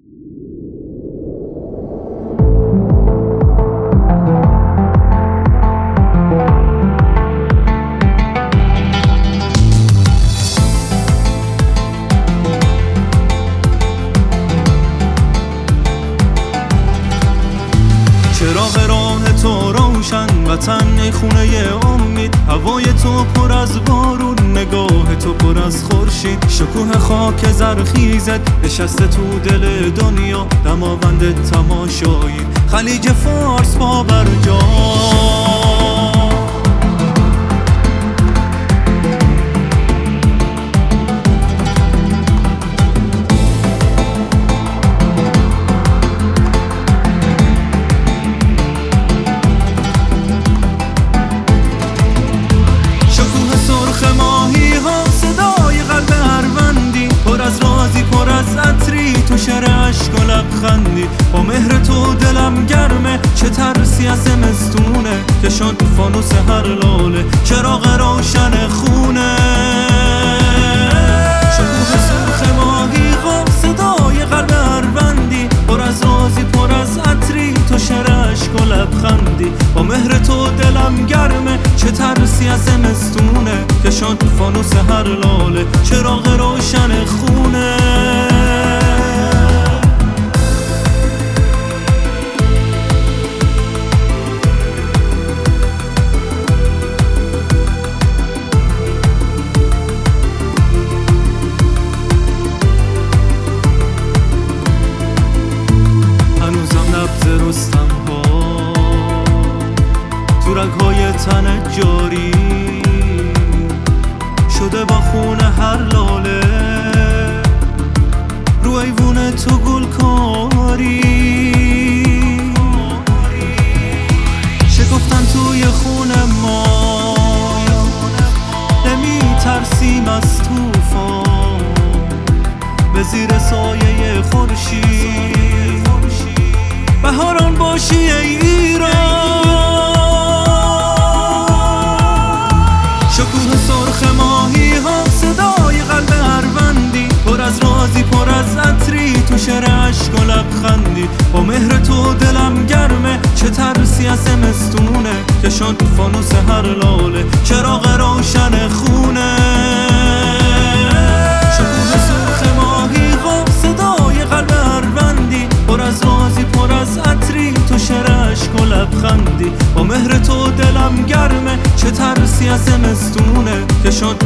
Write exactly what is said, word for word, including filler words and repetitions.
چراغ راه تو روشن، وطن خونه امید، هوای تو پر از بارون، نگاه تو پر از خورشید، شکوه خاک زرخیزت نشسته تو دل دنیا، دماوند تماشایی خلیج فارس با برجا. تو شهر عشق و لبخندی، با مهر تو دلم گرمه، چه ترسی از زمستونه که شد فانوس هر لاله، چراغ روشن خونه. شکوه سرخ ماهی‌ها، صدای قلب اروندی، پر از رازی پر از عطری، تو شهر عشق و لبخندی، با مهر تو دلم گرمه، چه ترسی از زمستونه که شد فانوس هر لاله، چراغ روشن خونه. رستم ها تو رگ‌های تن جاری شده با خون هر لاله، رو ایوون تو گلکاری شکفتن توی خون ما، نمی ترسیم از طوفان به زیر سایه خورشید، بهاران باشی ای ایران. شکوه سرخ ماهی ها، صدای قلب اروندی، پر از رازی پر از عطری، تو شهر عشق و لبخندی، با مهر تو دلم گرمه، چه ترسی از زمستونه که شد فانوس هر لاله، چراغ روشن خونه. شکوه سرخ ماهی ها، صدای قلب اروندی، پر از رازی پر از عطری، تو شهر عشق و لبخندی، با مهر تو دلم گرمه، چه ترسی از زمستونه که شد